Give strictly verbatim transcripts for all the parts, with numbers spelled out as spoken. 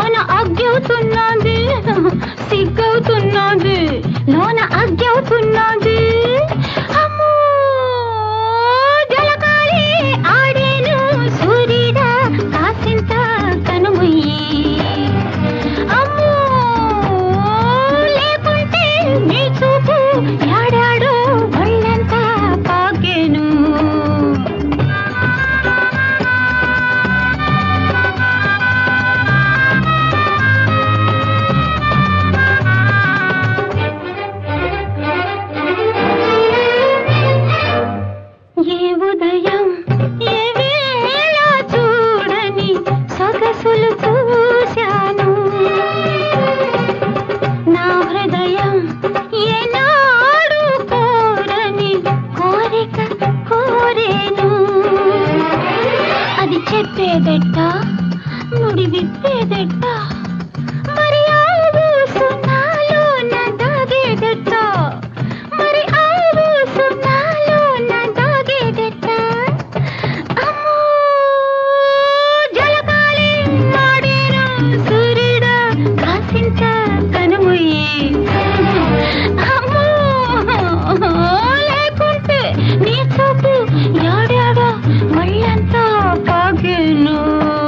లోన అగ్గవుతున్నది సిగ్గవుతున్నది లోన అగ్గవుతున్నది అమ్మో జలకాలి ఆడేను సూర్యుడా కాసింత కనుమయ్యి అమ్మో లేకుంటే నీ చూపు యాడాడో ఒళ్ళంతా పాగేను ఏ ఉదయం ఏ వేళ చూడని సొగసులు చూశాను నా హృదయం ఏనాడు కోరని కోరిక కోరేను అది చెప్పేదెట్ట ముడి విప్పేదెట్ట మరి ఆ ఊసునాలో నా దాగేదెట్ట మరి ఆ ఊసునాలో నా దాగేదెట్ట అమ్మో జలకాలి ఆడేను సూర్యుడా కాసింత కనుమయ్యి అమ్మో లేకుంటే నీ చూపు యాడాడో ఒళ్ళంతా పాగేను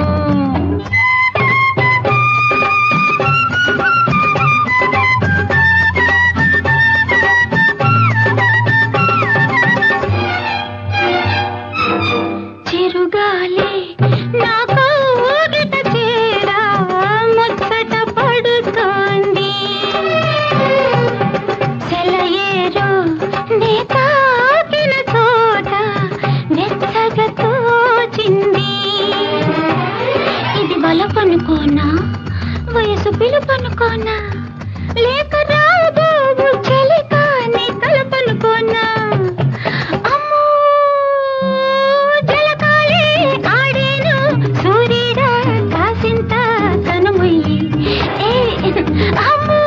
చిరుగాలి నా కోగిట చేరా ముచ్చట పడుతోంది సెలయేరు నే తాకిన చోట వెచ్చగా తోచింది ఇది వలపనుకోనా వయసు పిలుపనుకోనా లేక రాబోవు చెలికాని తలపనుకోనా అమ్మో జలకాలి ఆడేను సూర్యుడా కాసింత కనుమయ్యి ఏ అమ్మో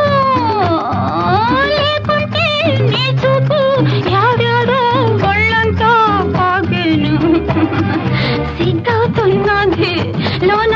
లేకుంటే నీ చూపు యాడాడో ఒళ్ళంతా పాగేను సిగ్గవుతున్నది లోన